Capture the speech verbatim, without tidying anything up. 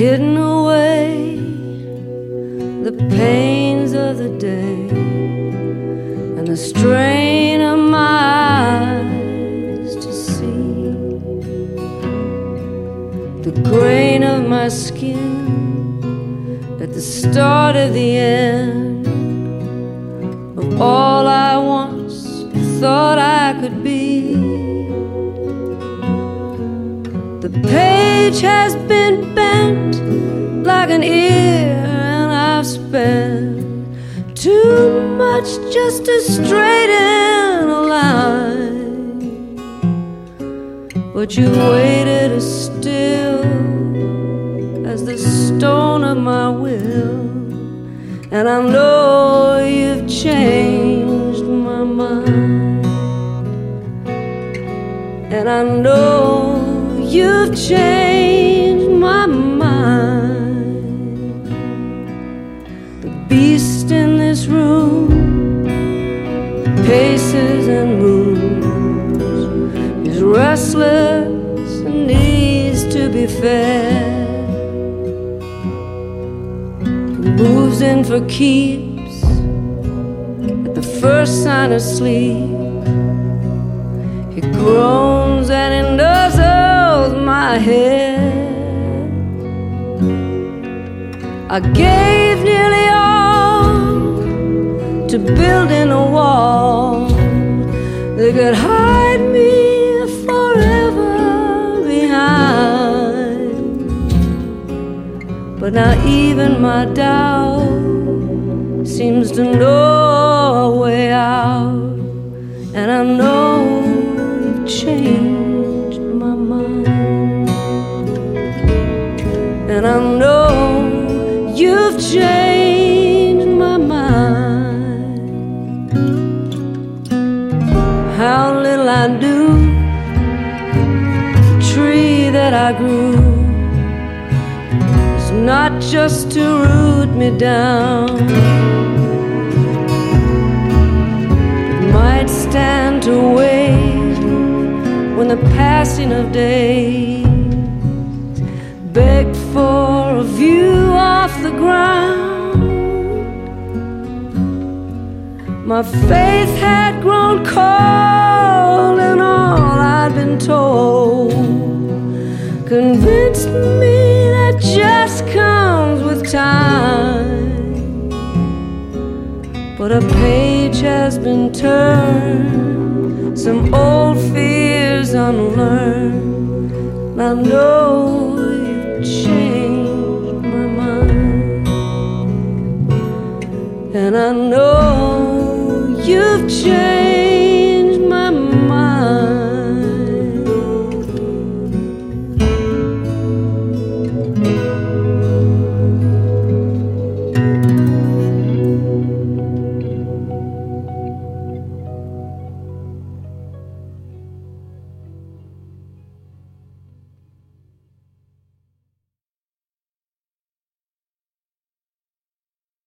hidden away the pains of the day and the strain of my eyes to see the grain of my skin at the start of the end of all I once thought I could be. The page has been bent like an ear, and I've spent too much just to straighten a line. But you waited as still as the stone of my will, and I know you've changed my mind, and I know you've changed my mind. The beast in this room paces and moves. He's restless and needs to be fed. He moves in for keeps at the first sign of sleep. He groans and he nuzzles my head. I gave nearly all to building a wall that could hide me forever behind. But now even my doubt seems to know a way out, and I know you've changed my mind, and I know you've changed my mind. How little I knew the tree that I grew was not just to root me down. It might stand to wait when the passing of days begged for a view off the ground. My faith had grown cold, and all I'd been told convinced me that just comes with time. But a page has been turned, some old fears unlearned, and I know you've changed my mind, and I know